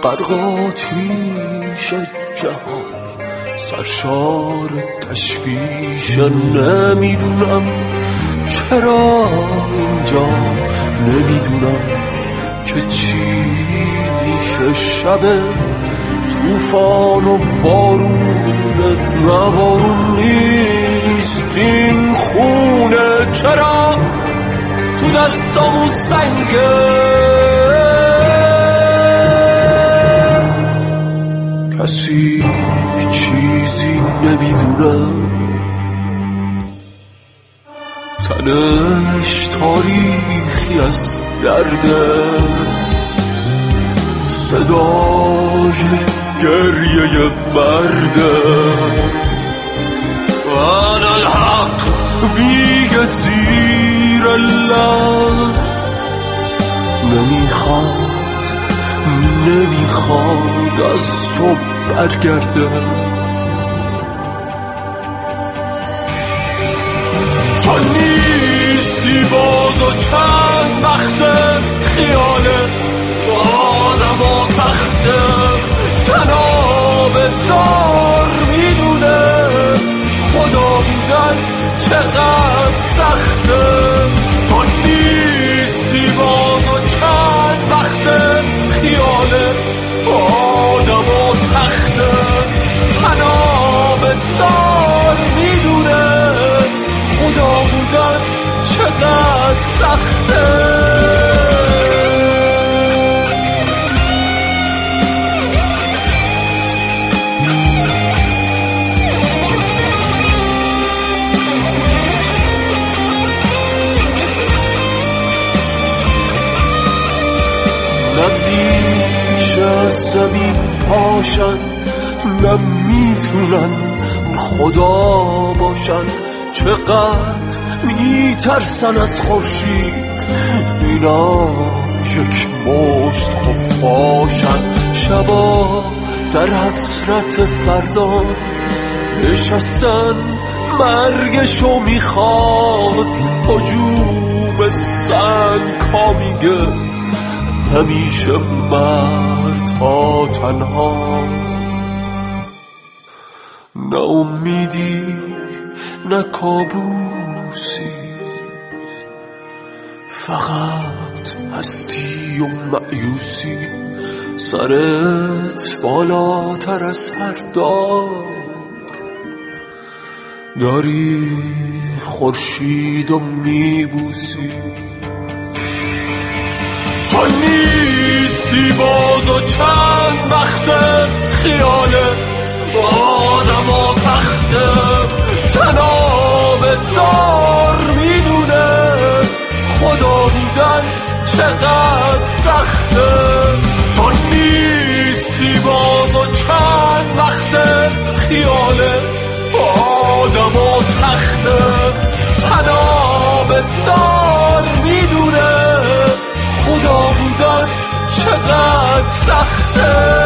غرق آتیش جهان، سرشار تشویش. نمیدونم چرا اینجا، نمیدونم که چی میشه. شب طوفان و بارونه، نه بارون نیست این خونه. چرا تو دستامون سنگه، کسی چیزی نمیدونه. تنش تاریخی از درده، صدای گریه مرده. انا الحق میگه زیر لب، نمیخواد از تو برگرده. تو نیستی باز و چند وقته خیاله آدم و تخته. تناب دار میدونه خدا بودن چقدر سخته. تو نیستی باز و چند وقته خیاله آدم و تخته. تناب دار میدونه خدا بودن چقدر سخته. نمیشه از زمین پاشن، نمیتونن خدا باشن. چقدر میترسن از خورشید، اینا یک مشت خفاشن. شبا در حسرت فردا نشستن، مرگشو میخواد. هجوم سنگ‌ها میگه همیشه مرد ها تنها. نه امیدی نه کابوسی، فقط هستی و مایوسی. سرت بالاتر از هر دار، داری خورشید و میبوسی. تو نیستی باز و چند وقته خیاله آدم و تخته. تناب دار میدونه خدا بودن چقدر سخته. تو نیستی باز و چند وقته خیاله آدم و تخته. تناب دار میدونه خدا بودن چقدر سخته.